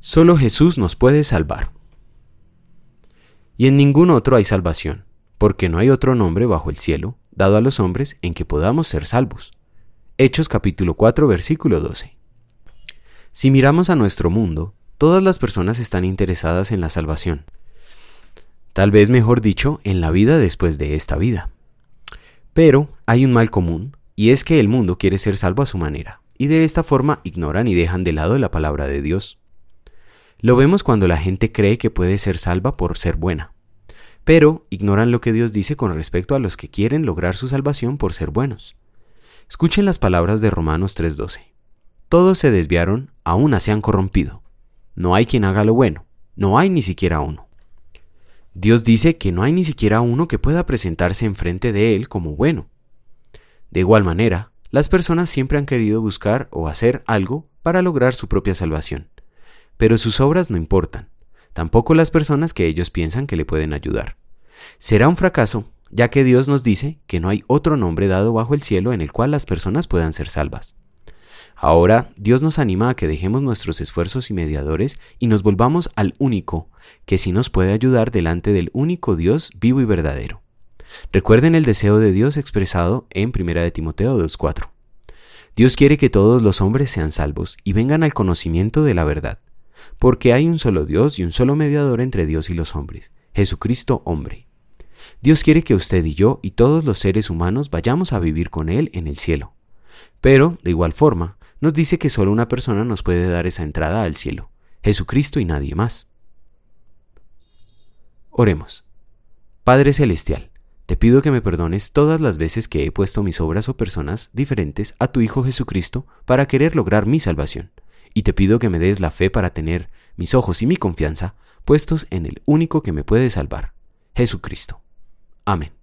Solo Jesús nos puede salvar. Y en ningún otro hay salvación, porque no hay otro nombre bajo el cielo, dado a los hombres, en que podamos ser salvos. Hechos capítulo 4, versículo 12. Si miramos a nuestro mundo, todas las personas están interesadas en la salvación. Tal vez mejor dicho, en la vida después de esta vida. Pero hay un mal común, y es que el mundo quiere ser salvo a su manera, y de esta forma ignoran y dejan de lado la palabra de Dios. Lo vemos cuando la gente cree que puede ser salva por ser buena, pero ignoran lo que Dios dice con respecto a los que quieren lograr su salvación por ser buenos. Escuchen las palabras de Romanos 3:12. Todos se desviaron, a una se han corrompido. No hay quien haga lo bueno, no hay ni siquiera uno. Dios dice que no hay ni siquiera uno que pueda presentarse enfrente de Él como bueno. De igual manera, las personas siempre han querido buscar o hacer algo para lograr su propia salvación. Pero sus obras no importan, tampoco las personas que ellos piensan que le pueden ayudar. Será un fracaso, ya que Dios nos dice que no hay otro nombre dado bajo el cielo en el cual las personas puedan ser salvas. Ahora, Dios nos anima a que dejemos nuestros esfuerzos y mediadores y nos volvamos al único, que sí nos puede ayudar delante del único Dios vivo y verdadero. Recuerden el deseo de Dios expresado en 1 Timoteo 2:4. Dios quiere que todos los hombres sean salvos y vengan al conocimiento de la verdad. Porque hay un solo Dios y un solo mediador entre Dios y los hombres, Jesucristo hombre. Dios quiere que usted y yo y todos los seres humanos vayamos a vivir con Él en el cielo. Pero, de igual forma, nos dice que solo una persona nos puede dar esa entrada al cielo, Jesucristo y nadie más. Oremos. Padre Celestial, te pido que me perdones todas las veces que he puesto mis obras o personas diferentes a tu Hijo Jesucristo para querer lograr mi salvación. Y te pido que me des la fe para tener mis ojos y mi confianza puestos en el único que me puede salvar, Jesucristo. Amén.